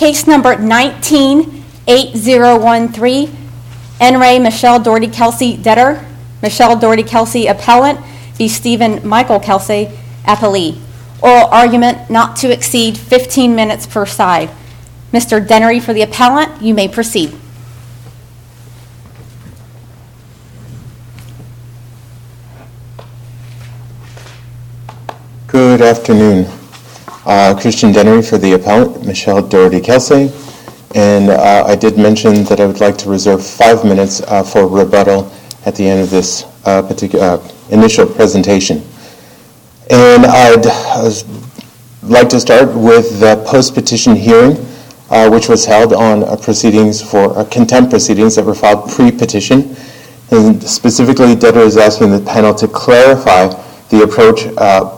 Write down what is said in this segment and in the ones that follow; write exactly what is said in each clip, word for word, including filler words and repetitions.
Case number nineteen eight zero one three, N. Ray Michelle Doherty Kelsey debtor, Michelle Doherty Kelsey appellant, v. Stephen Michael Kelsey appellee. Oral argument not to exceed fifteen minutes per side. Mister Dennery for the appellant, you may proceed. Good afternoon. Uh, Christian Dennery for the appellant, Michelle Doherty Kelsey. And uh, I did mention that I would like to reserve five minutes uh, for rebuttal at the end of this uh, particular uh, initial presentation. And I'd uh, like to start with the post-petition hearing, uh, which was held on uh, proceedings for uh, contempt proceedings that were filed pre-petition. And specifically, debtor is asking the panel to clarify the approach uh,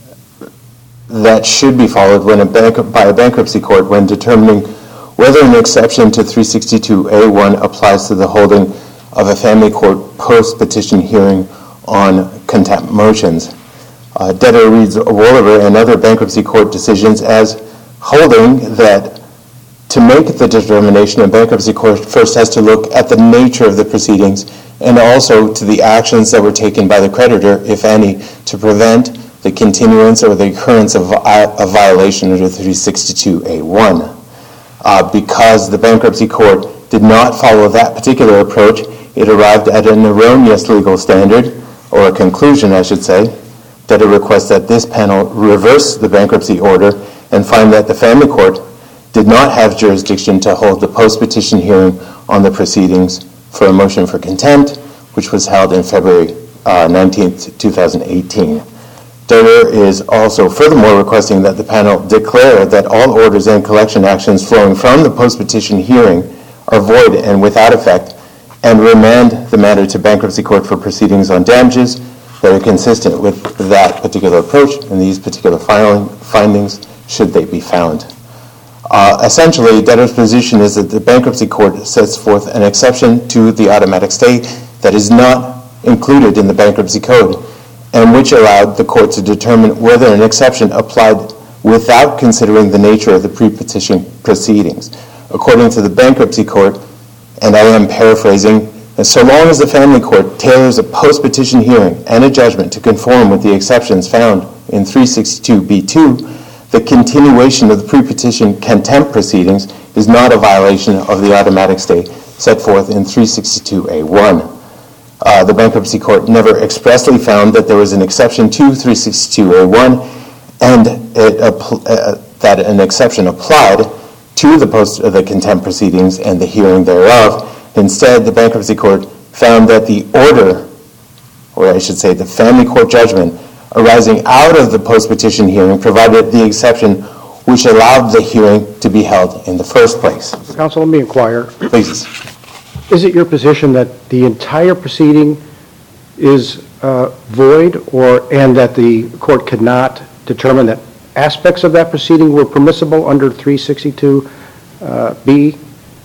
that should be followed when a bank- by a bankruptcy court when determining whether an exception to three sixty-two A one applies to the holding of a family court post-petition hearing on contempt motions. Uh, debtor reads Wolliver and other bankruptcy court decisions as holding that to make the determination, a bankruptcy court first has to look at the nature of the proceedings and also to the actions that were taken by the creditor, if any, to prevent the continuance or the occurrence of a violation under three sixty-two A one. Uh, because the bankruptcy court did not follow that particular approach, it arrived at an erroneous legal standard, or a conclusion, I should say, that it requests that this panel reverse the bankruptcy order and find that the family court did not have jurisdiction to hold the post-petition hearing on the proceedings for a motion for contempt, which was held in February uh, nineteenth, twenty eighteen. Debtor is also furthermore requesting that the panel declare that all orders and collection actions flowing from the post-petition hearing are void and without effect, and remand the matter to bankruptcy court for proceedings on damages that are consistent with that particular approach and these particular filing, findings, should they be found. Uh, essentially, debtor's position is that the bankruptcy court sets forth an exception to the automatic stay that is not included in the bankruptcy code, and which allowed the court to determine whether an exception applied without considering the nature of the pre-petition proceedings. According to the bankruptcy court, and I am paraphrasing, so long as the family court tailors a post-petition hearing and a judgment to conform with the exceptions found in three sixty-two B two, the continuation of the pre-petition contempt proceedings is not a violation of the automatic stay set forth in three sixty-two A one. Uh, the bankruptcy court never expressly found that there was an exception to three sixty-two A one and it, uh, that an exception applied to the post uh, the contempt proceedings and the hearing thereof. Instead, the bankruptcy court found that the order, or I should say the family court judgment, arising out of the post-petition hearing provided the exception which allowed the hearing to be held in the first place. Counsel, let me inquire. Please. Is it your position that the entire proceeding is uh, void, or and that the court could not determine that aspects of that proceeding were permissible under three sixty-two uh, B?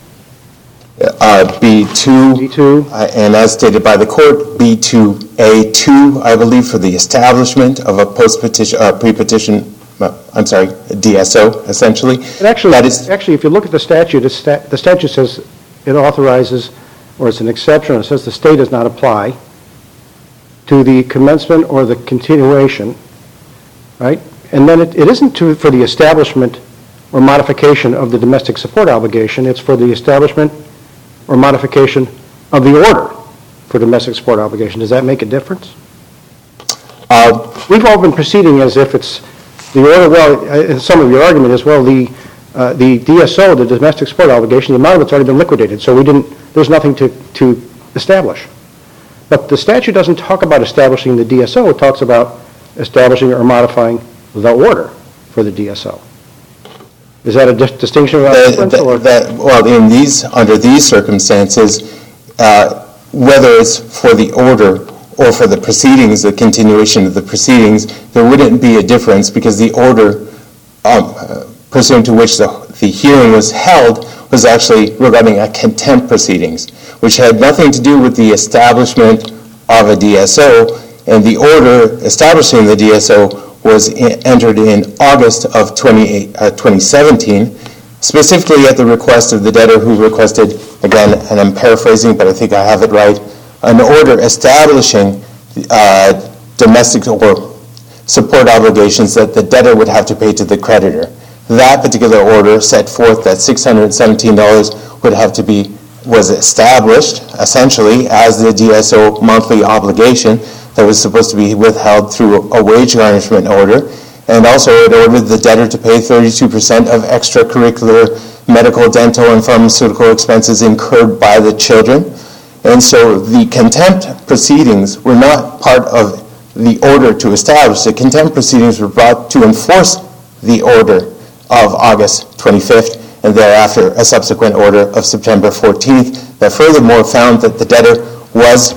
Uh, B two, B two. Uh, and as stated by the court, B two A two, I believe, for the establishment of a post-petition, uh, pre-petition, uh, I'm sorry, D S O, essentially. But actually, that is, actually, if you look at the statute, the, stat, the statute says it authorizes, or it's an exception, it says the stay does not apply to the commencement or the continuation, right? And then it, it isn't to, for the establishment or modification of the domestic support obligation, it's for the establishment or modification of the order for domestic support obligation. Does that make a difference? Uh, We've all been proceeding as if it's the order, well, uh, some of your argument is, well, the uh, the D S O, the domestic support obligation, the amount of it's already been liquidated, so we didn't, there's nothing to, to establish. But the statute doesn't talk about establishing the D S O, it talks about establishing or modifying the order for the D S O. Is that a dis- distinction without the, difference? the, Or? that, well, in these, under these circumstances, uh, whether it's for the order or for the proceedings, the continuation of the proceedings, there wouldn't be a difference because the order um, uh, pursuant to which the, the hearing was held was actually regarding a contempt proceedings, which had nothing to do with the establishment of a D S O, and the order establishing the D S O was in, entered in August of twenty seventeen, specifically at the request of the debtor who requested, again, and I'm paraphrasing, but I think I have it right, an order establishing uh, domestic or support obligations that the debtor would have to pay to the creditor. That particular order set forth that six hundred seventeen dollars would have to be, was established essentially as the D S O monthly obligation that was supposed to be withheld through a wage garnishment order. And also it ordered the debtor to pay thirty-two percent of extracurricular medical, dental, and pharmaceutical expenses incurred by the children. And so the contempt proceedings were not part of the order to establish. The contempt proceedings were brought to enforce the order of August twenty-fifth, and thereafter a subsequent order of September fourteenth that furthermore found that the debtor was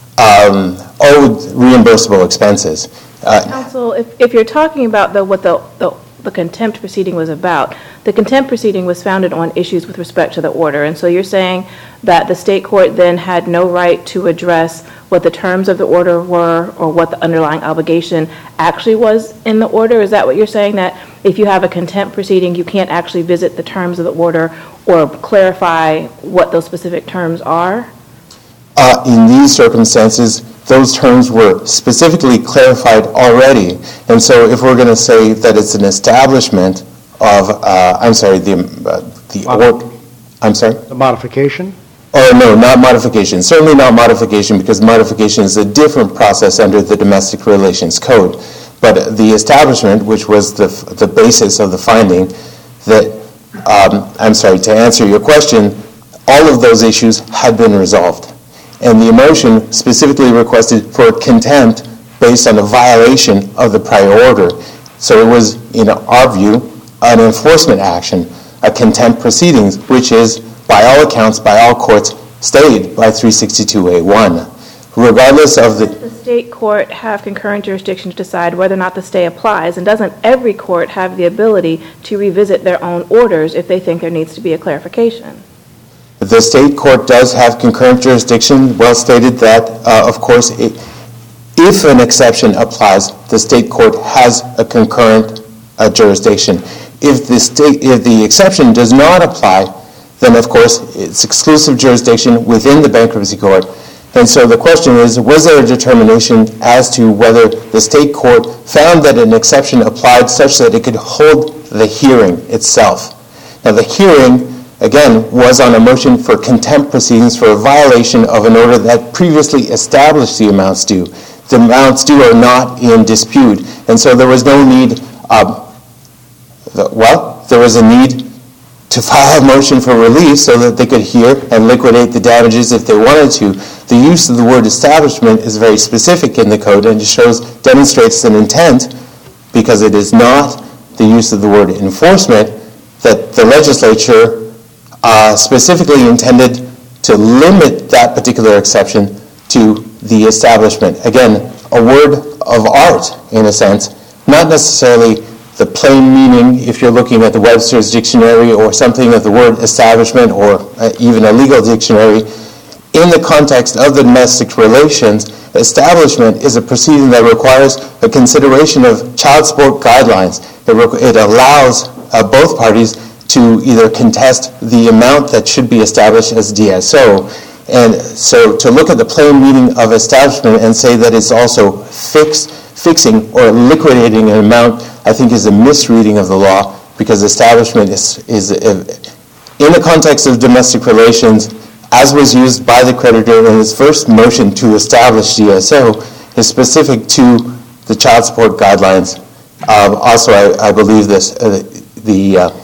um, owed reimbursable expenses. Uh, Counsel, if, if you're talking about the, what the, the, the contempt proceeding was about, the contempt proceeding was founded on issues with respect to the order, and so you're saying that the state court then had no right to address what the terms of the order were or what the underlying obligation actually was in the order? Is that what you're saying, that if you have a contempt proceeding, you can't actually visit the terms of the order or clarify what those specific terms are? Uh, in these circumstances, those terms were specifically clarified already. And so if we're going to say that it's an establishment of, uh, I'm sorry, the, uh, the order, I'm sorry? The modification? Oh, no, not modification. Certainly not modification, because modification is a different process under the Domestic Relations Code. But the establishment, which was the, the basis of the finding, that, um, I'm sorry, to answer your question, all of those issues had been resolved. And the motion specifically requested for contempt based on a violation of the prior order. So it was, in our view, an enforcement action, a contempt proceedings, which is, by all accounts, by all courts, stayed by three sixty-two A one. Regardless of the... Does the state court have concurrent jurisdiction to decide whether or not the stay applies? And doesn't every court have the ability to revisit their own orders if they think there needs to be a clarification? The state court does have concurrent jurisdiction. Well stated that, uh, of course, it, if an exception applies, the state court has a concurrent uh, jurisdiction. If the state, if the exception does not apply, then of course it's exclusive jurisdiction within the bankruptcy court. And so the question is, was there a determination as to whether the state court found that an exception applied such that it could hold the hearing itself? Now the hearing, again, was on a motion for contempt proceedings for a violation of an order that previously established the amounts due. The amounts due are not in dispute, and so there was no need, uh, the, well, there was a need to file a motion for relief so that they could hear and liquidate the damages if they wanted to. The use of the word establishment is very specific in the code, and it shows, demonstrates an intent, because it is not the use of the word enforcement, that the legislature Uh, specifically intended to limit that particular exception to the establishment. Again, a word of art, in a sense, not necessarily the plain meaning if you're looking at the Webster's dictionary or something of the word establishment or uh, even a legal dictionary. In the context of the domestic relations, establishment is a proceeding that requires a consideration of child support guidelines. It, re- it allows uh, both parties to either contest the amount that should be established as D S O. And so to look at the plain meaning of establishment and say that it's also fix, fixing or liquidating an amount, I think is a misreading of the law, because establishment is, is a, in the context of domestic relations, as was used by the creditor in his first motion to establish D S O, is specific to the child support guidelines. Um, also, I, I believe this, uh, the... Uh,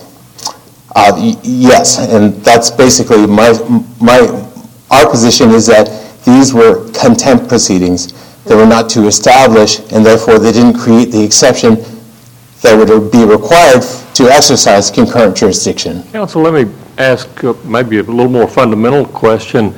Uh, y- yes, and that's basically my, my, our position is that these were contempt proceedings. They were not to establish, and therefore they didn't create the exception that would be required to exercise concurrent jurisdiction. Counsel, let me ask uh, maybe a little more fundamental question.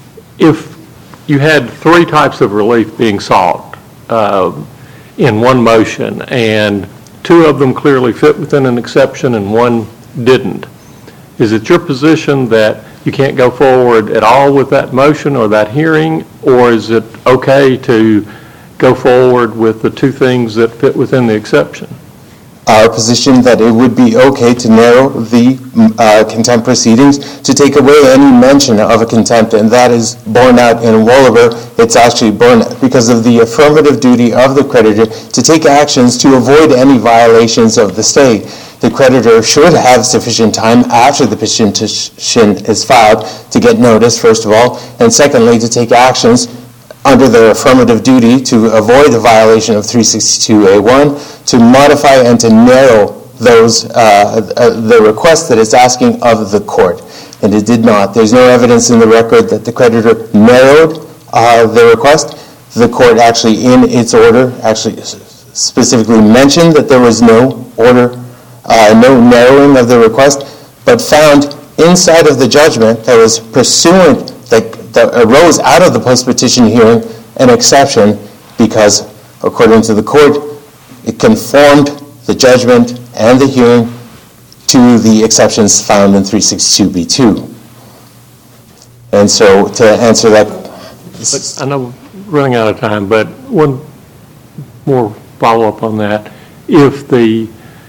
If you had three types of relief being sought uh, in one motion, and two of them clearly fit within an exception and one didn't, is it your position that you can't go forward at all with that motion or that hearing, or is it okay to go forward with the two things that fit within the exception? our position that it would be okay to narrow the uh, contempt proceedings to take away any mention of a contempt, and that is borne out in Wolliver. It's actually borne because of the affirmative duty of the creditor to take actions to avoid any violations of the stay. The creditor should have sufficient time after the petition is filed to get notice, first of all, and secondly, to take actions under their affirmative duty to avoid the violation of three sixty-two A one, to modify and to narrow those uh, uh, the request that it's asking of the court. And it did not. There's no evidence in the record that the creditor narrowed uh, the request. The court actually, in its order, actually specifically mentioned that there was no order, uh, no narrowing of the request, but found inside of the judgment that was pursuant, that that arose out of the post-petition hearing, an exception because, according to the court, it conformed the judgment and the hearing to the exceptions found in three sixty-two B two. And so, to answer that... But I know we're running out of time, but one more follow-up on that. If the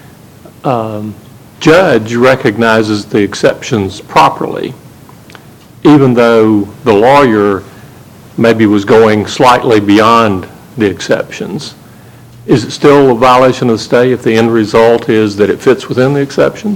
um, judge recognizes the exceptions properly, even though the lawyer maybe was going slightly beyond the exceptions, is it still a violation of the stay if the end result is that it fits within the exceptions?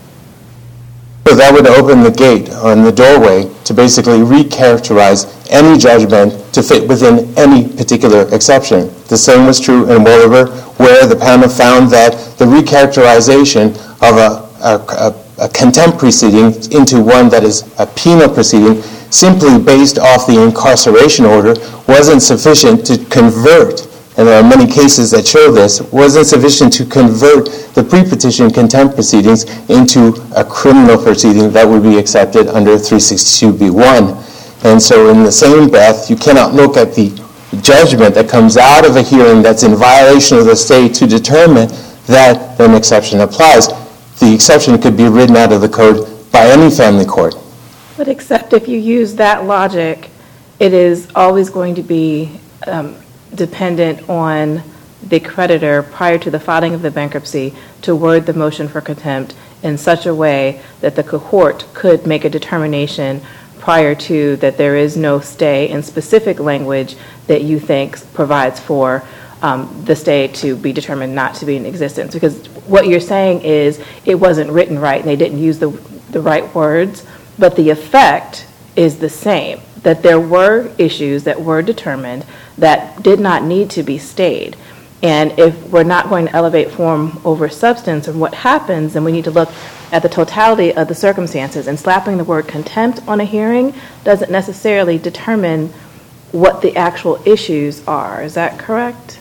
So that would open the gate on the doorway to basically recharacterize any judgment to fit within any particular exception. The same was true in Wolliver, where the panel found that the recharacterization of a, a, a a contempt proceeding into one that is a penal proceeding simply based off the incarceration order wasn't sufficient to convert, and there are many cases that show this, wasn't sufficient to convert the pre-petition contempt proceedings into a criminal proceeding that would be accepted under three sixty-two B one. And so in the same breath, you cannot look at the judgment that comes out of a hearing that's in violation of the state to determine that an exception applies. The exception could be written out of the code by any family court. But except if you use that logic, it is always going to be um, dependent on the creditor prior to the filing of the bankruptcy to word the motion for contempt in such a way that the cohort could make a determination prior to that there is no stay in specific language that you think provides for Um, the stay to be determined not to be in existence. Because what you're saying is it wasn't written right and they didn't use the, the right words, but the effect is the same, that there were issues that were determined that did not need to be stayed. And if we're not going to elevate form over substance and what happens, then we need to look at the totality of the circumstances, and slapping the word contempt on a hearing doesn't necessarily determine what the actual issues are. Is that correct?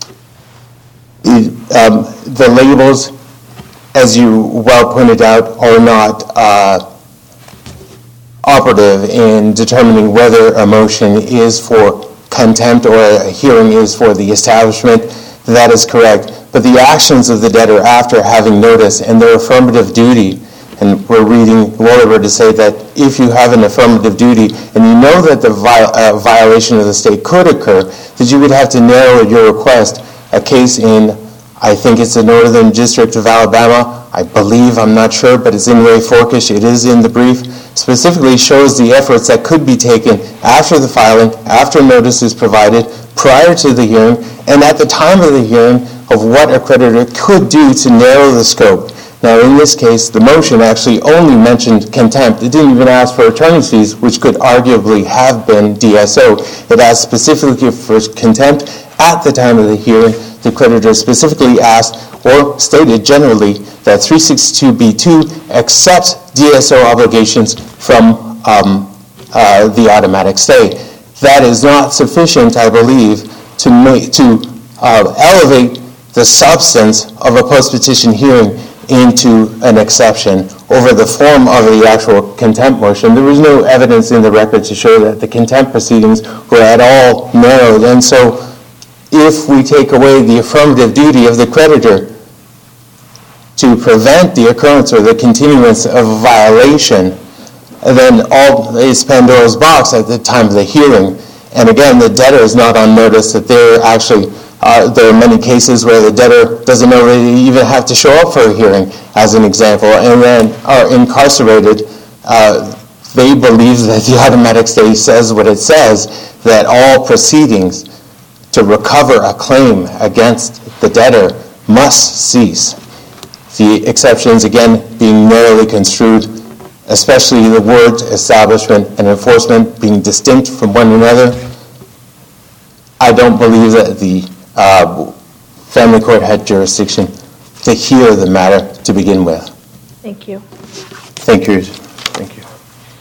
Um, the labels, as you well pointed out, are not uh, operative in determining whether a motion is for contempt or a hearing is for the establishment. That is correct. But the actions of the debtor after having notice and their affirmative duty, and we're reading Wolliver to say that if you have an affirmative duty and you know that the viol- uh, violation of the state could occur, that you would have to narrow your request. A case in, I think it's the Northern District of Alabama, I believe, I'm not sure, but it's in Ray Forkish, it is in the brief, specifically shows the efforts that could be taken after the filing, after notice is provided, prior to the hearing, and at the time of the hearing of what a creditor could do to narrow the scope. Now, in this case, the motion actually only mentioned contempt. It didn't even ask for attorney's fees, which could arguably have been D S O. It asked specifically for contempt. At the time of the hearing, the creditor specifically asked or stated generally that three sixty-two B two accepts D S O obligations from um, uh, the automatic stay. That is not sufficient, I believe, to make to uh, elevate the substance of a post-petition hearing into an exception over the form of the actual contempt motion. There was no evidence in the record to show that the contempt proceedings were at all narrowed. And so if we take away the affirmative duty of the creditor to prevent the occurrence or the continuance of a violation, then all is Pandora's box at the time of the hearing. And again, the debtor is not on notice that they're actually Uh, there are many cases where the debtor doesn't already even have to show up for a hearing, as an example, and then are incarcerated. Uh, they believe that the automatic stay says what it says, that all proceedings to recover a claim against the debtor must cease. The exceptions, again, being narrowly construed, especially the words establishment and enforcement being distinct from one another. I don't believe that the uh, family court had jurisdiction to hear the matter to begin with. Thank you. Thank you. Thank you.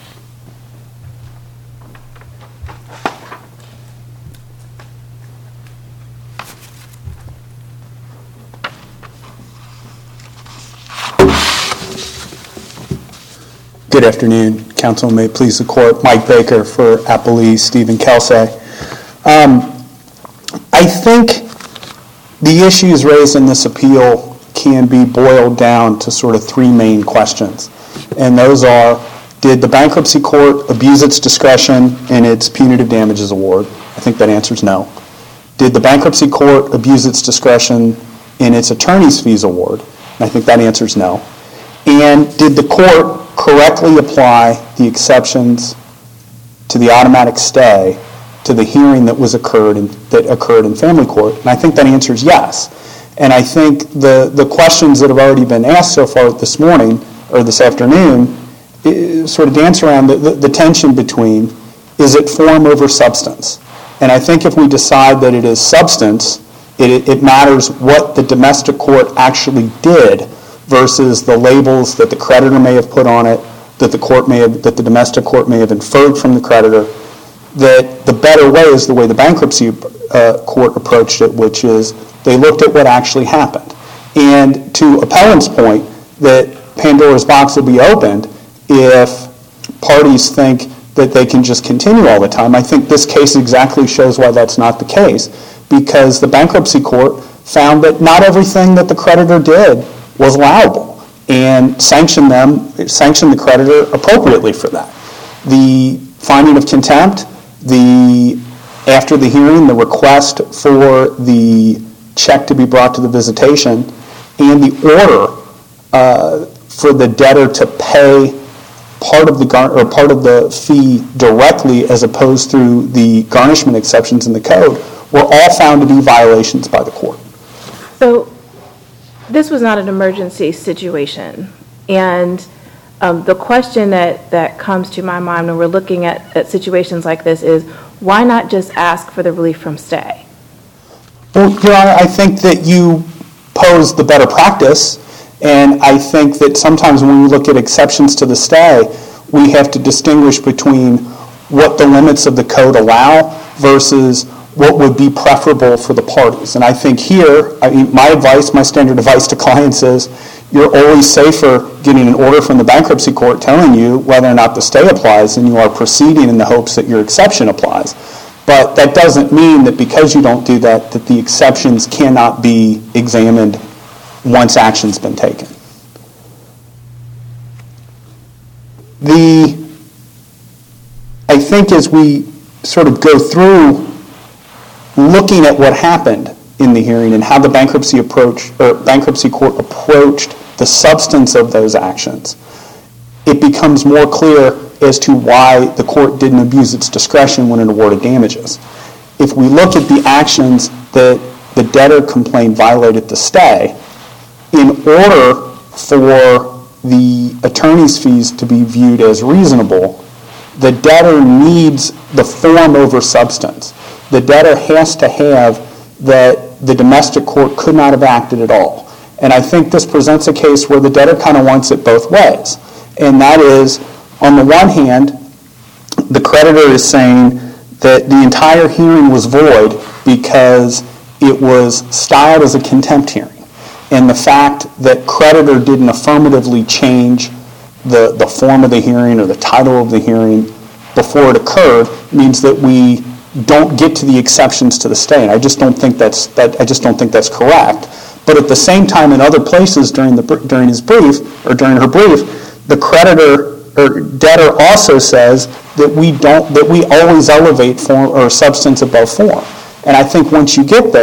Good afternoon, Council. May it please the Court. Mike Baker for Appellee Stephen Kelsay. Um, I think the issues raised in this appeal can be boiled down to sort of three main questions. And those are, did the bankruptcy court abuse its discretion in its punitive damages award? I think that answers no. Did the bankruptcy court abuse its discretion in its attorney's fees award? And I think that answers no. And did the court correctly apply the exceptions to the automatic stay to the hearing that was occurred in, that occurred in family court? And I think that answers yes. And I think the, the questions that have already been asked so far this morning or this afternoon sort of dance around the, the, the tension between, is it form over substance? And I think if we decide that it is substance, it, it matters what the domestic court actually did versus the labels that the creditor may have put on it, that the court may have, that the domestic court may have inferred from the creditor. That the better way is the way the bankruptcy uh, court approached it, which is they looked at what actually happened. And to appellant's point, that Pandora's box will be opened if parties think that they can just continue all the time. I think this case exactly shows why that's not the case, because the bankruptcy court found that not everything that the creditor did was allowable and sanctioned them, sanctioned the creditor appropriately for that. The finding of contempt, the after the hearing, the request for the check to be brought to the visitation, and the order uh, for the debtor to pay part of the gar- or part of the fee directly as opposed through the garnishment exceptions in the code were all found to be violations by the court. So this was not an emergency situation, and um, the question that, that comes to my mind when we're looking at, at situations like this is, why not just ask for the relief from stay? Well, Your Honor, I think that you pose the better practice, and I think that sometimes when we look at exceptions to the stay, we have to distinguish between what the limits of the code allow versus what would be preferable for the parties. And I think here, I mean, my advice, my standard advice to clients is you're always safer getting an order from the bankruptcy court telling you whether or not the stay applies than you are proceeding in the hopes that your exception applies. But that doesn't mean that because you don't do that, that the exceptions cannot be examined once action's been taken. The, I think as we sort of go through looking at what happened in the hearing and how the bankruptcy approach or bankruptcy court approached the substance of those actions, it becomes more clear as to why the court didn't abuse its discretion when it awarded damages. If we look at the actions that the debtor complained violated the stay, in order for the attorney's fees to be viewed as reasonable, the debtor needs the form over substance. The debtor has to have that the domestic court could not have acted at all. And I think this presents a case where the debtor kind of wants it both ways. And that is, on the one hand, the creditor is saying that the entire hearing was void because it was styled as a contempt hearing. And the fact that creditor didn't affirmatively change the, the form of the hearing or the title of the hearing before it occurred means that we don't get to the exceptions to the stay. And I just don't think that's that I just don't think that's correct. But at the same time, in other places during the during his brief or during her brief, the creditor or debtor also says that we don't that we always elevate form or substance above form. And I think once you get there,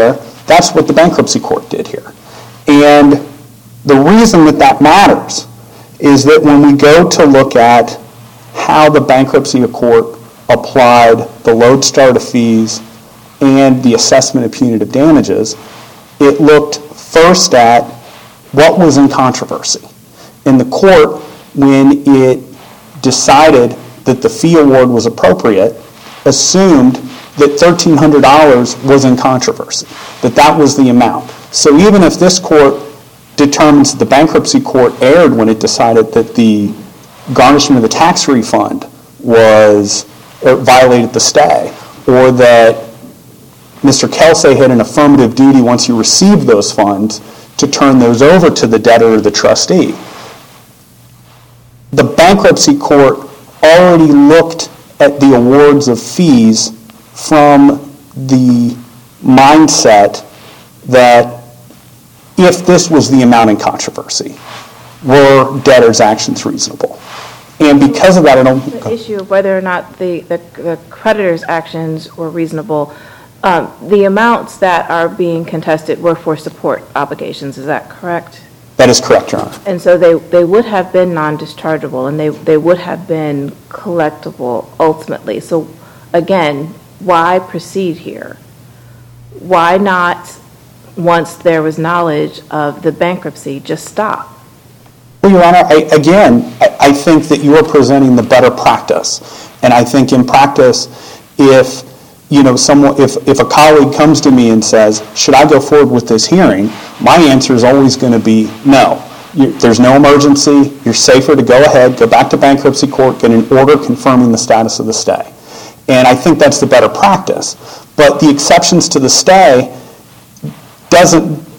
That's what the bankruptcy court did here. And the reason that that matters is that when we go to look at how the bankruptcy court applied the lodestar to fees and the assessment of punitive damages, it looked first at what was in controversy. In the court, when it decided that the fee award was appropriate, assumed that thirteen hundred dollars was in controversy, that that was the amount. So even if this court determines that the bankruptcy court erred when it decided that the garnishment of the tax refund was or violated the stay, or that Mister Kelsey had an affirmative duty once he received those funds to turn those over to the debtor or the trustee, the bankruptcy court already looked at the awards of fees from the mindset that if this was the amount in controversy, were debtors' actions reasonable? And because of that, I don't... The issue of whether or not the, the, the creditor's actions were reasonable, um, the amounts that are being contested were for support obligations, is that correct? That is correct, Your Honor. And so they, they would have been non-dischargeable and they, they would have been collectible ultimately. So again, why proceed here? Why not, once there was knowledge of the bankruptcy, just stop? Well, Your Honor, I, again, I, I think that you are presenting the better practice. And I think in practice, if you know, someone, if, if a colleague comes to me and says, should I go forward with this hearing, my answer is always going to be no. You, there's no emergency. You're safer to go ahead, go back to bankruptcy court, get an order confirming the status of the stay. And I think that's the better practice. But the exceptions to the stay doesn't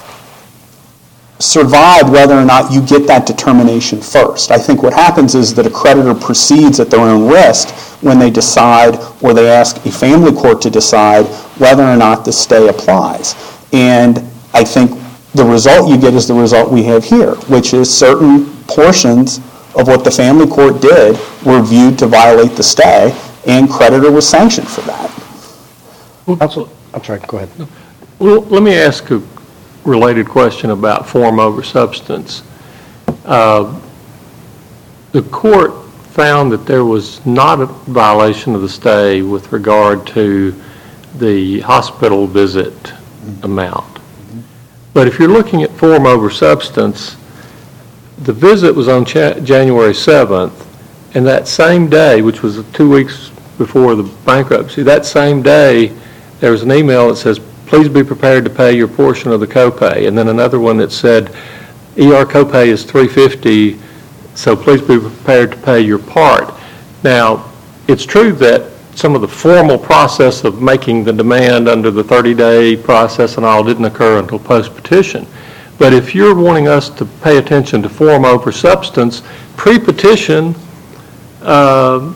survive whether or not you get that determination first. I think what happens is that a creditor proceeds at their own risk when they decide, or they ask a family court to decide whether or not the stay applies. And I think the result you get is the result we have here, which is certain portions of what the family court did were viewed to violate the stay, and creditor was sanctioned for that. Counsel, I'm sorry, go ahead. Well, let me ask a related question about form over substance. Uh, the court found that there was not a violation of the stay with regard to the hospital visit mm-hmm. amount. Mm-hmm. But if you're looking at form over substance, the visit was on cha- January seventh, and that same day, which was two weeks before the bankruptcy, that same day there was an email that says, please be prepared to pay your portion of the copay. And then another one that said, E R copay is three hundred fifty dollars, so please be prepared to pay your part. Now, it's true that some of the formal process of making the demand under the thirty-day process and all didn't occur until post-petition. But if you're wanting us to pay attention to form over substance, pre-petition, uh,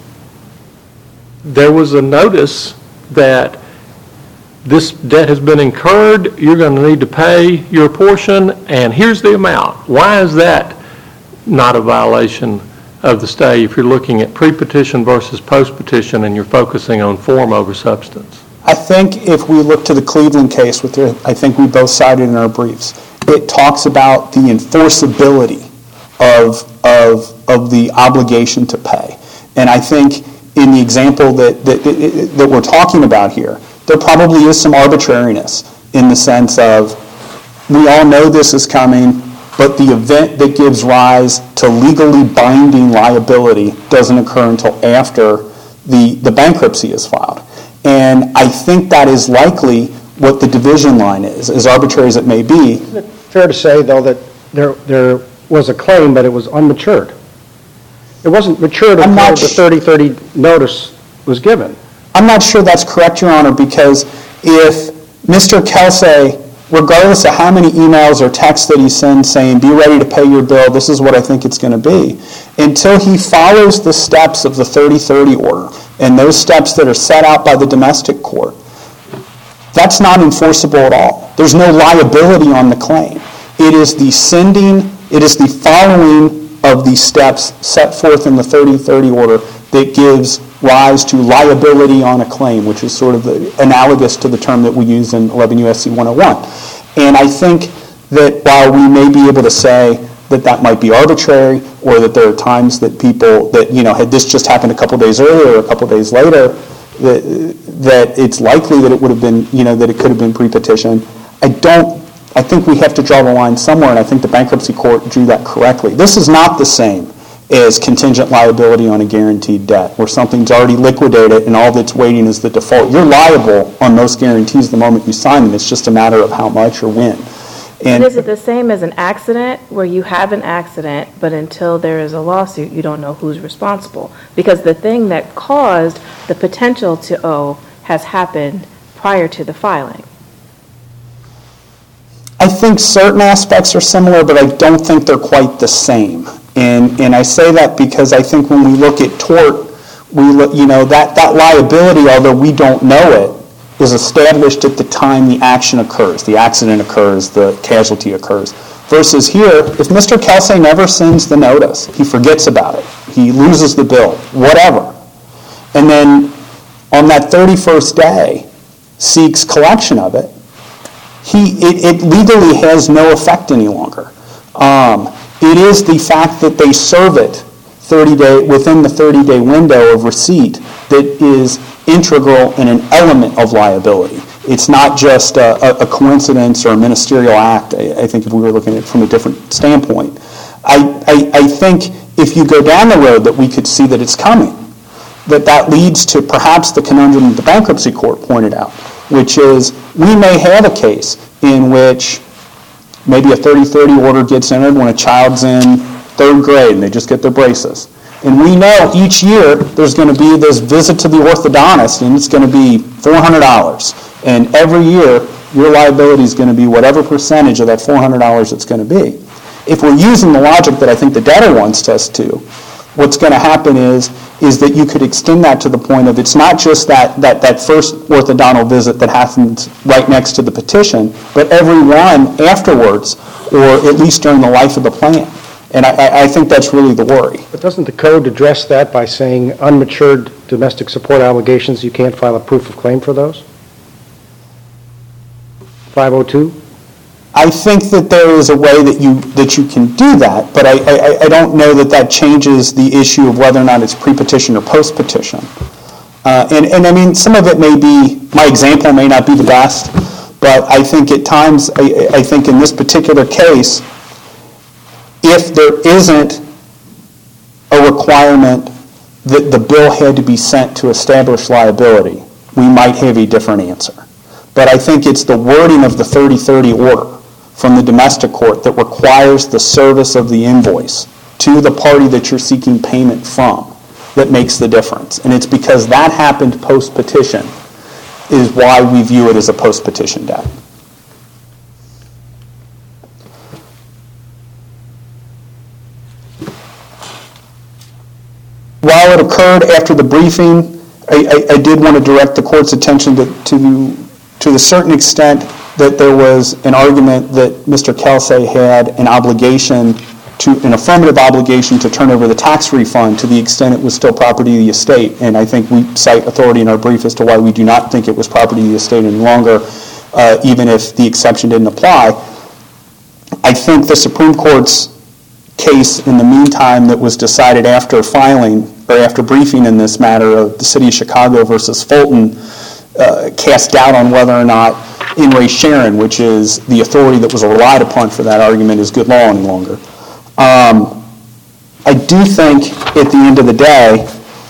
there was a notice that this debt has been incurred, you're going to need to pay your portion, and here's the amount. Why is that not a violation of the stay if you're looking at pre-petition versus post-petition and you're focusing on form over substance? I think if we look to the Cleveland case, which I think we both cited in our briefs, it talks about the enforceability of, of, of the obligation to pay. And I think in the example that, that, that we're talking about here, there probably is some arbitrariness in the sense of we all know this is coming, but the event that gives rise to legally binding liability doesn't occur until after the, the bankruptcy is filed. And I think that is likely what the division line is, as arbitrary as it may be. Isn't it fair to say, though, that there there was a claim, but it was unmatured? It wasn't matured until the thirty thirty notice was given. I'm not sure that's correct, Your Honor, because if Mister Kelsey, regardless of how many emails or texts that he sends saying, be ready to pay your bill, this is what I think it's going to be, until he follows the steps of the thirty thirty order and those steps that are set out by the domestic court, that's not enforceable at all. There's no liability on the claim. It is the sending, it is the following of the steps set forth in the thirty thirty order that gives rise to liability on a claim, which is sort of the, analogous to the term that we use in eleven U S C one oh one. And I think that while we may be able to say that that might be arbitrary, or that there are times that people, that, you know, had this just happened a couple days earlier or a couple days later, that, that it's likely that it would have been, you know, that it could have been pre-petition. I don't, I think we have to draw the line somewhere, and I think the bankruptcy court drew that correctly. This is not the same as contingent liability on a guaranteed debt, where something's already liquidated and all that's waiting is the default. You're liable on most guarantees the moment you sign them. It's just a matter of how much or when. And is it the same as an accident, where you have an accident, but until there is a lawsuit, you don't know who's responsible? Because the thing that caused the potential to owe has happened prior to the filing. I think certain aspects are similar, but I don't think they're quite the same. And and I say that because I think when we look at tort, we look, you know, that, that liability, although we don't know it, is established at the time the action occurs, the accident occurs, the casualty occurs. Versus here, if Mister Kelsey never sends the notice, he forgets about it, he loses the bill, whatever, and then on that thirty-first day seeks collection of it, he it, it legally has no effect any longer. Um, it is the fact that they serve it thirty day within the thirty-day window of receipt that is integral and an element of liability. It's not just a, a coincidence or a ministerial act. I, I think if we were looking at it from a different standpoint. I, I, I think if you go down the road that we could see that it's coming, that that leads to perhaps the conundrum that the bankruptcy court pointed out, which is we may have a case in which maybe a thirty thirty order gets entered when a child's in third grade and they just get their braces. And we know each year there's going to be this visit to the orthodontist, and it's going to be four hundred dollars. And every year, your liability is going to be whatever percentage of that four hundred dollars it's going to be. If we're using the logic that I think the debtor wants us to, what's going to happen is, is that you could extend that to the point of it's not just that, that, that first orthodontal visit that happens right next to the petition, but every one afterwards, or at least during the life of the plan. And I, I think that's really the worry. But doesn't the code address that by saying unmatured domestic support obligations, you can't file a proof of claim for those? five oh two? I think that there is a way that you that you can do that, but I, I, I don't know that that changes the issue of whether or not it's pre-petition or post-petition. Uh, and, and I mean, some of it may be, my example may not be the best, but I think at times, I, I think in this particular case, if there isn't a requirement that the bill had to be sent to establish liability, we might have a different answer. But I think it's the wording of the thirty thirty order from the domestic court that requires the service of the invoice to the party that you're seeking payment from that makes the difference. And it's because that happened post-petition is why we view it as a post-petition debt. While it occurred after the briefing, I, I, I did want to direct the court's attention to, to, to the certain extent that there was an argument that Mister Kelsey had an obligation to, an affirmative obligation to turn over the tax refund to the extent it was still property of the estate. And I think we cite authority in our brief as to why we do not think it was property of the estate any longer, uh, even if the exception didn't apply. I think the Supreme Court's case in the meantime that was decided after filing or after briefing in this matter of the City of Chicago versus Fulton uh, cast doubt on whether or not in re Sharon, which is the authority that was relied upon for that argument, is good law any longer. Um, I do think at the end of the day,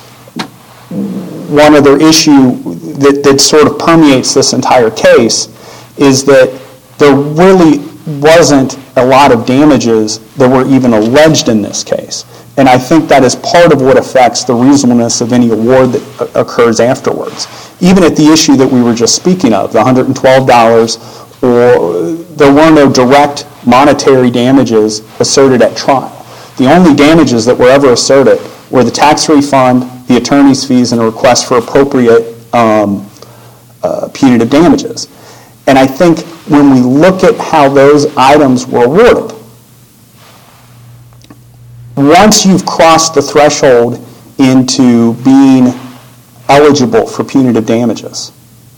one other issue that, that sort of permeates this entire case is that there really wasn't a lot of damages that were even alleged in this case. And I think that is part of what affects the reasonableness of any award that occurs afterwards. Even at the issue that we were just speaking of, the one hundred twelve dollars, or there were no direct monetary damages asserted at trial. The only damages that were ever asserted were the tax refund, the attorney's fees, and a request for appropriate um, uh, punitive damages. And I think when we look at how those items were awarded, once you've crossed the threshold into being eligible for punitive damages,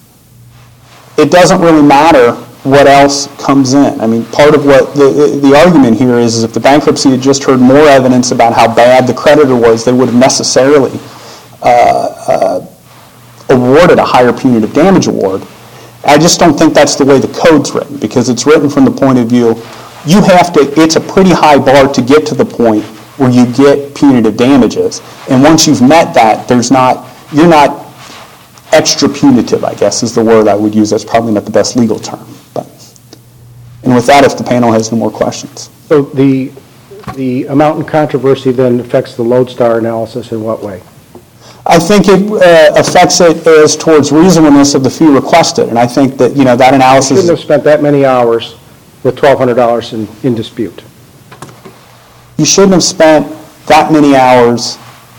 it doesn't really matter what else comes in. I mean, part of what the, the argument here is, is if the bankruptcy had just heard more evidence about how bad the creditor was, they would have necessarily uh, uh, awarded a higher punitive damage award. I just don't think that's the way the code's written, because it's written from the point of view, you have to, it's a pretty high bar to get to the point where you get punitive damages. And once you've met that, there's not, you're not extra punitive, I guess is the word I would use. That's probably not the best legal term. But, and with that, if the panel has no more questions. So the, the amount in controversy then affects the lodestar analysis in what way? I think it uh, affects it as towards reasonableness of the fee requested. And I think that, you know, that analysis... You shouldn't have spent that many hours with twelve hundred dollars in, in dispute. You shouldn't have spent that many hours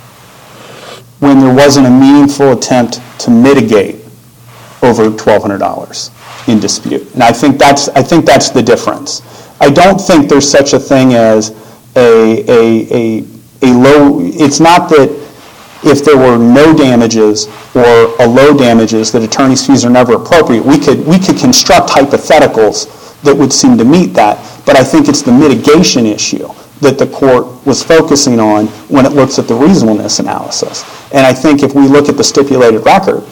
when there wasn't a meaningful attempt to mitigate over twelve hundred dollars in dispute. And I think that's I think that's the difference. I don't think there's such a thing as a a a, a low. It's not that if there were no damages or a low damages that attorney's fees are never appropriate. We could we could construct hypotheticals that would seem to meet that. But I think it's the mitigation issue that the court was focusing on when it looks at the reasonableness analysis. And I think if we look at the stipulated record,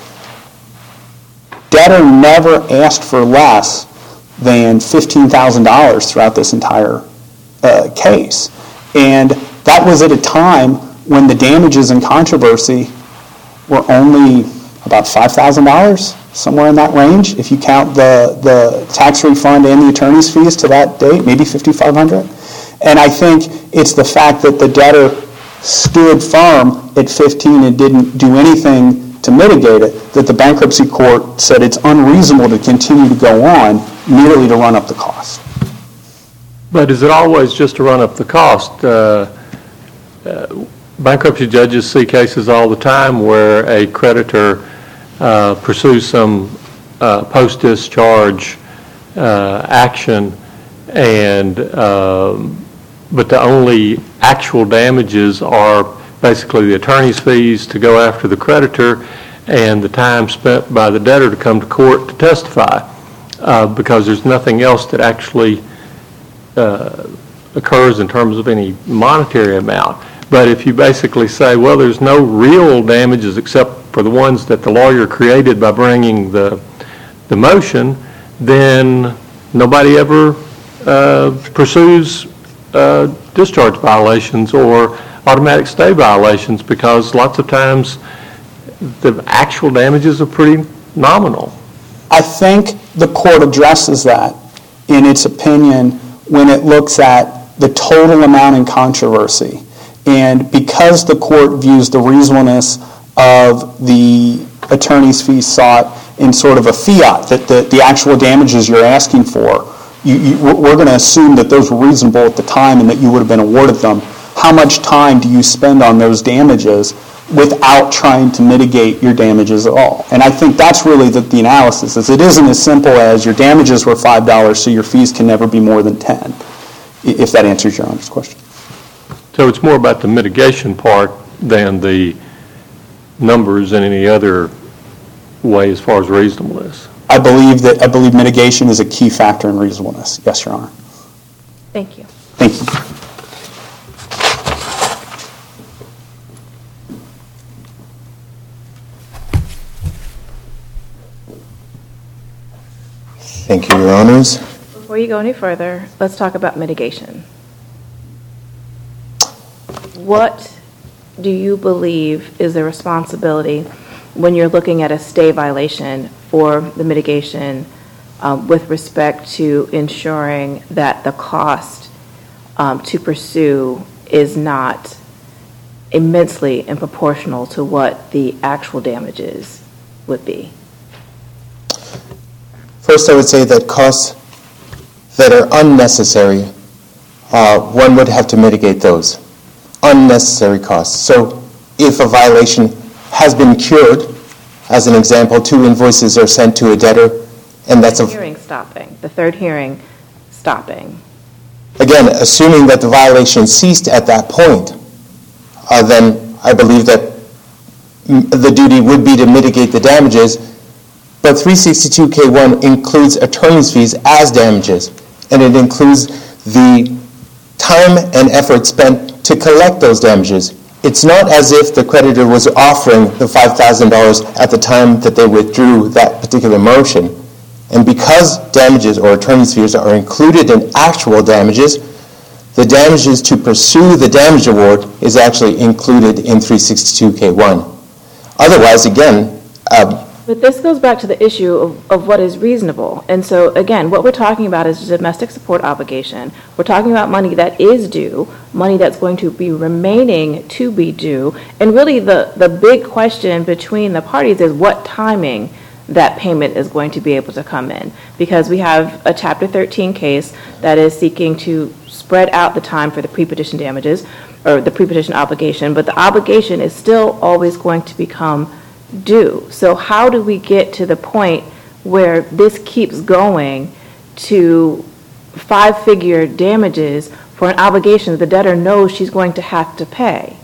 debtor never asked for less than fifteen thousand dollars throughout this entire uh, case. And that was at a time when the damages in controversy were only about five thousand dollars, somewhere in that range, if you count the, the tax refund and the attorney's fees to that date, maybe fifty-five hundred dollars. And I think it's the fact that the debtor stood firm at fifteen and didn't do anything to mitigate it, that the bankruptcy court said it's unreasonable to continue to go on merely to run up the cost. But is it always just to run up the cost? Uh, uh, bankruptcy judges see cases all the time where a creditor uh, pursues some uh, post-discharge uh, action, and um, but the only actual damages are basically the attorney's fees to go after the creditor and the time spent by the debtor to come to court to testify, uh, because there's nothing else that actually uh, occurs in terms of any monetary amount. But if you basically say, well, there's no real damages except for the ones that the lawyer created by bringing the, the motion, then nobody ever uh, pursues uh, discharge violations or automatic stay violations, because lots of times the actual damages are pretty nominal. I think the court addresses that in its opinion when it looks at the total amount in controversy. And because the court views the reasonableness of the attorney's fees sought in sort of a fiat, that the, the actual damages you're asking for, you, you, we're going to assume that those were reasonable at the time and that you would have been awarded them. How much time do you spend on those damages without trying to mitigate your damages at all? And I think that's really the, the analysis. Is it isn't as simple as your damages were five dollars, so your fees can never be more than ten, if that answers your Honor's question. So it's more about the mitigation part than the numbers in any other way as far as reasonableness. I believe that I believe mitigation is a key factor in reasonableness. Yes, Your Honor. Thank you. Thank you. Thank you, Your Honors. Before you go any further, let's talk about mitigation. What do you believe is the responsibility when you're looking at a stay violation for the mitigation um, with respect to ensuring that the cost um, to pursue is not immensely and proportional to what the actual damages would be? First, I would say that costs that are unnecessary, uh, one would have to mitigate those. Unnecessary costs. So if a violation has been cured, as an example, two invoices are sent to a debtor, and that's a... hearing stopping, the third hearing stopping. again, assuming that the violation ceased at that point, uh, then I believe that the duty would be to mitigate the damages, but three sixty-two K one includes attorney's fees as damages, and it includes the time and effort spent to collect those damages. It's not as if the creditor was offering the five thousand dollars at the time that they withdrew that particular motion. And because damages or attorney's fees are included in actual damages, the damages to pursue the damage award is actually included in three sixty-two K one. Otherwise, again... Um, But this goes back to the issue of, of what is reasonable. And so, again, what we're talking about is a domestic support obligation. We're talking about money that is due, money that's going to be remaining to be due. And really the, the big question between the parties is what timing that payment is going to be able to come in. Because we have a Chapter thirteen case that is seeking to spread out the time for the pre-petition damages, or the pre-petition obligation, but the obligation is still always going to become due. So how do we get to the point where this keeps going to five-figure damages for an obligation that the debtor knows she's going to have to pay?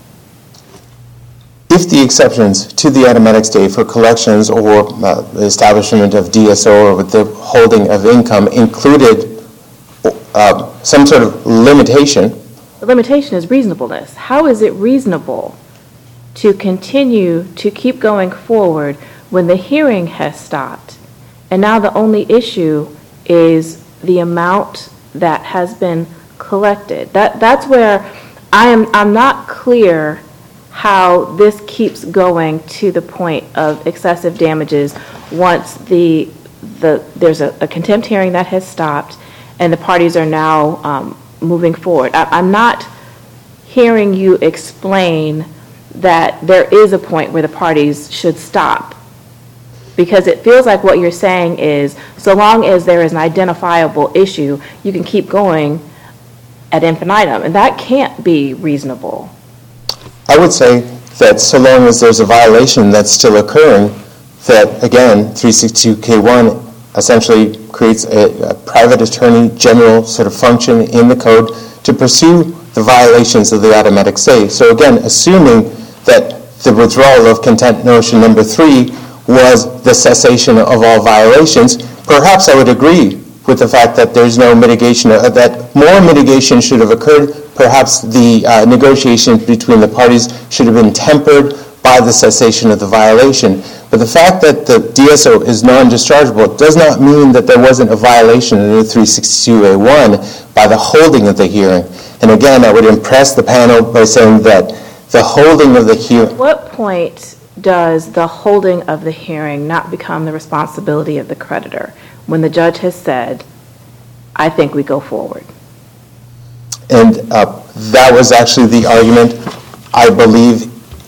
If the exceptions to the automatic stay for collections or uh, establishment of D S O or with the holding of income included uh, some sort of limitation. The limitation is reasonableness. How is it reasonable to continue to keep going forward when the hearing has stopped, and now the only issue is the amount that has been collected? That that's where I am I'm not clear how this keeps going to the point of excessive damages once the the there's a, a contempt hearing that has stopped and the parties are now um, moving forward. I, I'm not hearing you explain that there is a point where the parties should stop, because it feels like what you're saying is so long as there is an identifiable issue, you can keep going ad infinitum, and that can't be reasonable. I would say that so long as there's a violation that's still occurring, that again, three sixty-two K one essentially creates a, a private attorney general sort of function in the code to pursue the violations of the automatic stay. So again, assuming that the withdrawal of contempt notion number three was the cessation of all violations, perhaps I would agree with the fact that there's no mitigation, uh, that more mitigation should have occurred. Perhaps the uh, negotiations between the parties should have been tempered by the cessation of the violation. But the fact that the D S O is non-dischargeable does not mean that there wasn't a violation under three sixty-two A one by the holding of the hearing. And again, I would impress the panel by saying that the holding of the hearing... At what point does the holding of the hearing not become the responsibility of the creditor when the judge has said, I think we go forward? And uh, that was actually the argument, I believe.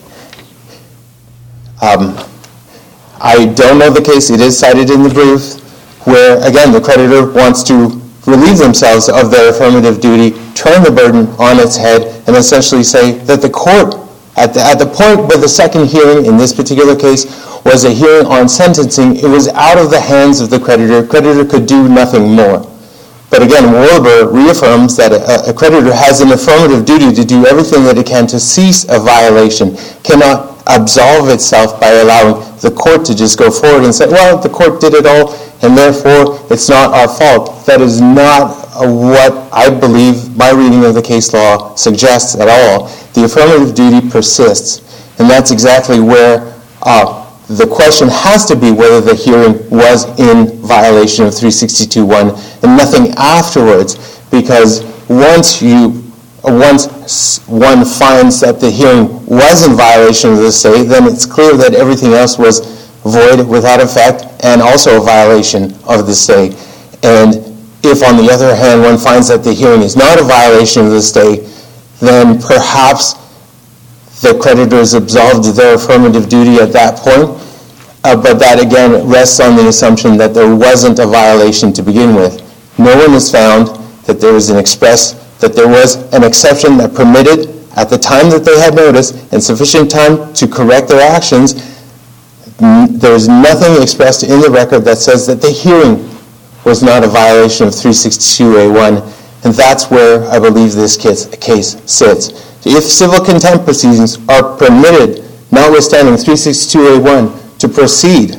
Um, I don't know the case. It is cited in the brief where, again, the creditor wants to relieve themselves of their affirmative duty, turn the burden on its head, and essentially say that the court, at the, at the point where the second hearing in this particular case was a hearing on sentencing, it was out of the hands of the creditor. Creditor could do nothing more. But again, Warburg reaffirms that a, a creditor has an affirmative duty to do everything that it can to cease a violation, cannot absolve itself by allowing the court to just go forward and say, well, the court did it all, and therefore it's not our fault. That is not uh, what I believe my reading of the case law suggests at all. The affirmative duty persists, and that's exactly where uh, the question has to be whether the hearing was in violation of three sixty-two one and nothing afterwards, because once you once one finds that the hearing was in violation of the stay, then it's clear that everything else was void, without effect, and also a violation of the stay. And if, on the other hand, one finds that the hearing is not a violation of the stay, then perhaps the creditors absolved their affirmative duty at that point. Uh, but that, again, rests on the assumption that there wasn't a violation to begin with. No one has found that there was an express, that there was an exception that permitted, at the time that they had notice, and sufficient time to correct their actions. There is nothing expressed in the record that says that the hearing was not a violation of three sixty-two A one, And that's where I believe this case, case sits. If civil contempt proceedings are permitted, notwithstanding three sixty-two A one, to proceed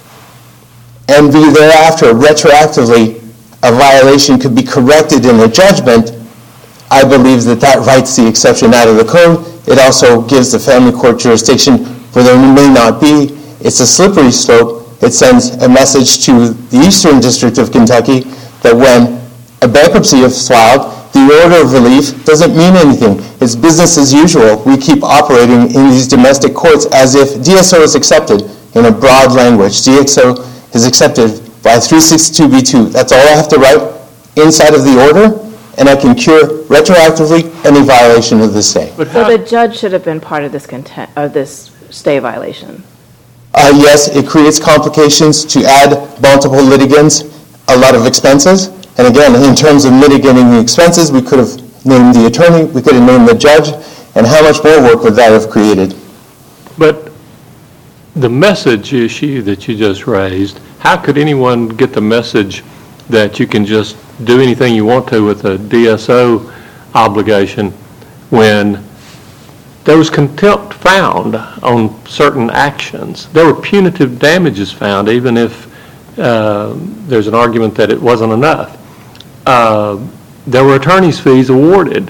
and be thereafter retroactively a violation could be corrected in a judgment, I believe that that writes the exception out of the code. It also gives the family court jurisdiction where there may not be. It's a slippery slope. It sends a message to the Eastern District of Kentucky that when a bankruptcy is filed, the order of relief doesn't mean anything. It's business as usual. We keep operating in these domestic courts as if D S O is accepted in a broad language. D S O is accepted by three sixty-two B two. That's all I have to write inside of the order, and I can cure retroactively any violation of the stay. But So how, the judge should have been part of this content, of this stay violation? Uh, yes, it creates complications to add multiple litigants, a lot of expenses. And again, in terms of mitigating the expenses, we could have named the attorney, we could have named the judge, and how much more work would that have created? but the message issue that you just raised, how could anyone get the message that you can just do anything you want to with a D S O obligation when there was contempt found on certain actions? There were punitive damages found, even if uh, there's an argument that it wasn't enough. Uh, there were attorney's fees awarded.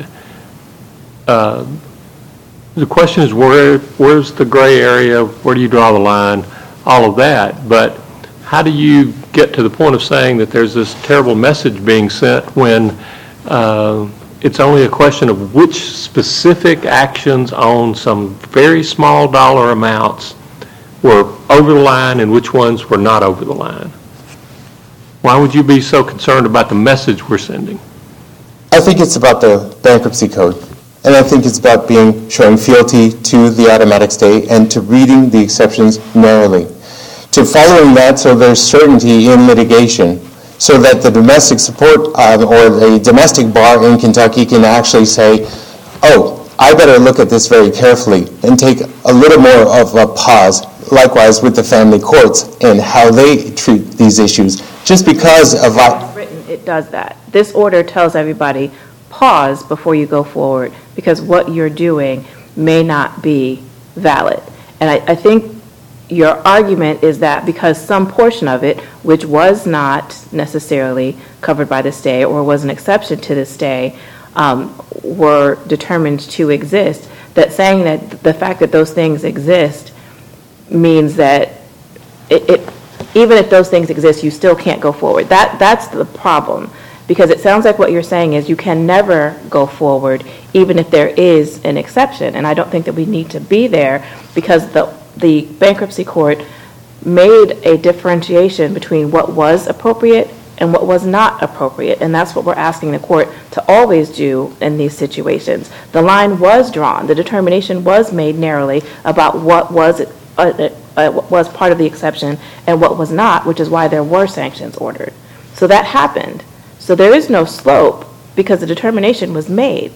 Uh, the question is, where where's the gray area? Where do you draw the line? All of that. But how do you get to the point of saying that there's this terrible message being sent when uh, it's only a question of which specific actions on some very small dollar amounts were over the line and which ones were not over the line? Why would you be so concerned about the message we're sending? I think it's about the bankruptcy code, and I think it's about being showing fealty to the automatic stay and to reading the exceptions narrowly, to following that so there's certainty in litigation, so that the domestic support uh, or the domestic bar in Kentucky can actually say, oh, I better look at this very carefully and take a little more of a pause. Likewise with the family courts and how they treat these issues. Just because of It's written, it does that. This order tells everybody, pause before you go forward, because what you're doing may not be valid. And I, I think your argument is that because some portion of it, which was not necessarily covered by the stay or was an exception to the stay, um, were determined to exist, that saying that the fact that those things exist means that it, it, even if those things exist, you still can't go forward. That that's the problem, because it sounds like what you're saying is you can never go forward, even if there is an exception. And I don't think that we need to be there, because the the bankruptcy court made a differentiation between what was appropriate and what was not appropriate, and that's what we're asking the court to always do in these situations. The line was drawn, the determination was made narrowly about what was uh, uh, what was part of the exception and what was not, which is why there were sanctions ordered. So that happened. So there is no slope because the determination was made.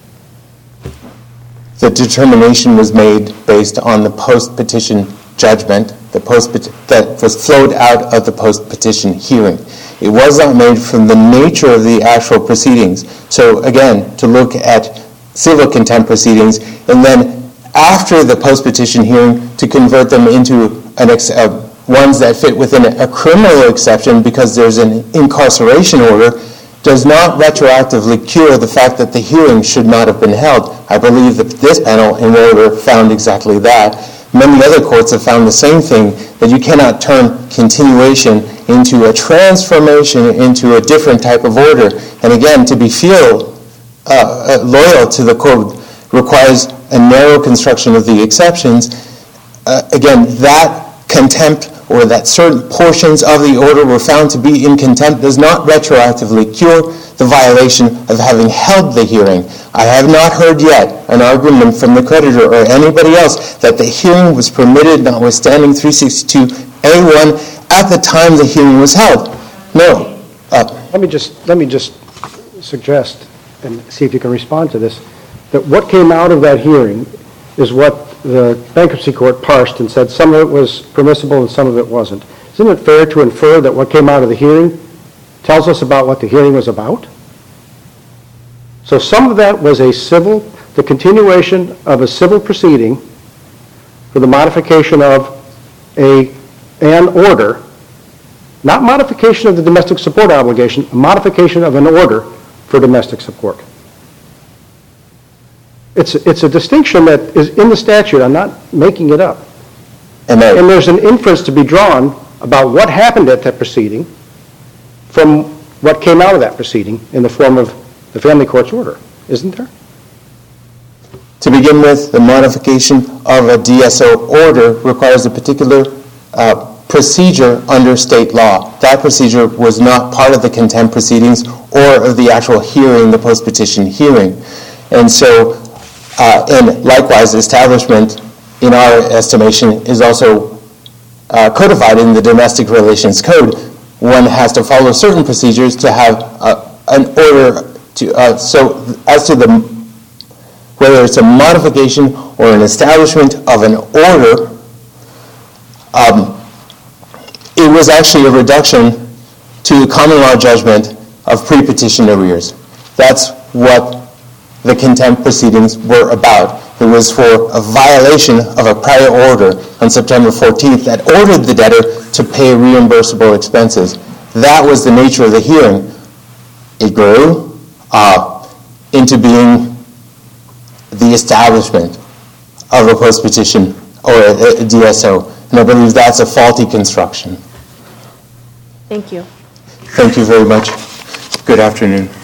the determination was made based on the post-petition judgment, the post that was flowed out of the post-petition hearing. It was not made from the nature of the actual proceedings. So again, to look at civil contempt proceedings, and then after the post-petition hearing to convert them into an ex- uh, ones that fit within a, a criminal exception because there's an incarceration order, does not retroactively cure the fact that the hearing should not have been held. I believe that this panel in order found exactly that. Many other courts have found the same thing, that you cannot turn continuation into a transformation into a different type of order. And again, to be feel uh, loyal to the code requires a narrow construction of the exceptions. Uh, again, that contempt or that certain portions of the order were found to be in contempt does not retroactively cure the violation of having held the hearing. I have not heard yet an argument from the creditor or anybody else that the hearing was permitted notwithstanding three sixty-two A one at the time the hearing was held. No. Uh, Let me just let me just suggest and see if you can respond to this, that what came out of that hearing is what the bankruptcy court parsed and said some of it was permissible and some of it wasn't. Isn't it fair to infer that what came out of the hearing tells us about what the hearing was about? So some of that was a civil, the continuation of a civil proceeding for the modification of a, an order, not modification of the domestic support obligation, a modification of an order for domestic support. It's, it's a distinction that is in the statute. I'm not making it up. And I- And there's an inference to be drawn about what happened at that proceeding from what came out of that proceeding in the form of the family court's order, isn't there? To begin with, the modification of a D S O order requires a particular uh, procedure under state law. That procedure was not part of the contempt proceedings or of the actual hearing, the post-petition hearing. And so, uh, and likewise, establishment, in our estimation, is also uh, codified in the Domestic Relations Code. One has to follow certain procedures to have uh, an order to, uh, so as to the, whether it's a modification or an establishment of an order, um, it was actually a reduction to the common law judgment of pre-petition arrears. That's what the contempt proceedings were about. It was for a violation of a prior order on September fourteenth that ordered the debtor to pay reimbursable expenses. That was the nature of the hearing. It grew uh, into being the establishment of a post-petition or a, a D S O. And I believe that's a faulty construction. Thank you. Thank you very much. Good afternoon.